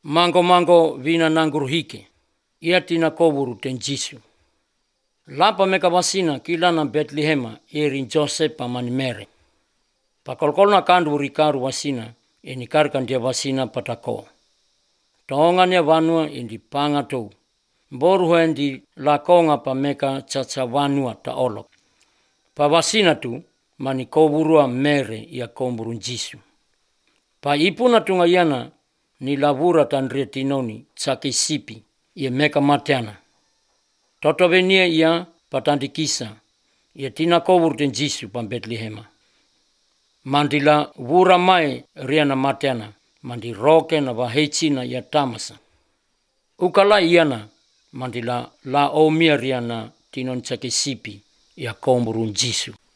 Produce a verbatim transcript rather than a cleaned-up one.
mango mango vina nanguruhike, ia tina koburu ten Jisu. Lapa meka wasina kilana Betlehema erin Joseph pamani Mary. Pakolkolna kandu rikaru wasina eni karkan dia wasina patako. Taonganya vanua indi panga tou. Boru hendi lakonga pa meka caca vanua ta olok. Pa wasina tu mani koburua Mary ia komburun Jisu. Pa ipuna tunga yana ni lavura tan retinoni cake sipi ia meka mateana. Toto venia ia patandikisa ia tina kobur ten Jisu pa Betlehema. Mandila vura mai riana mateana mandi roke na vahechina ia tamasa. Ukala iana mandila la omia riana tinon cake sipi ia komburun Jisu.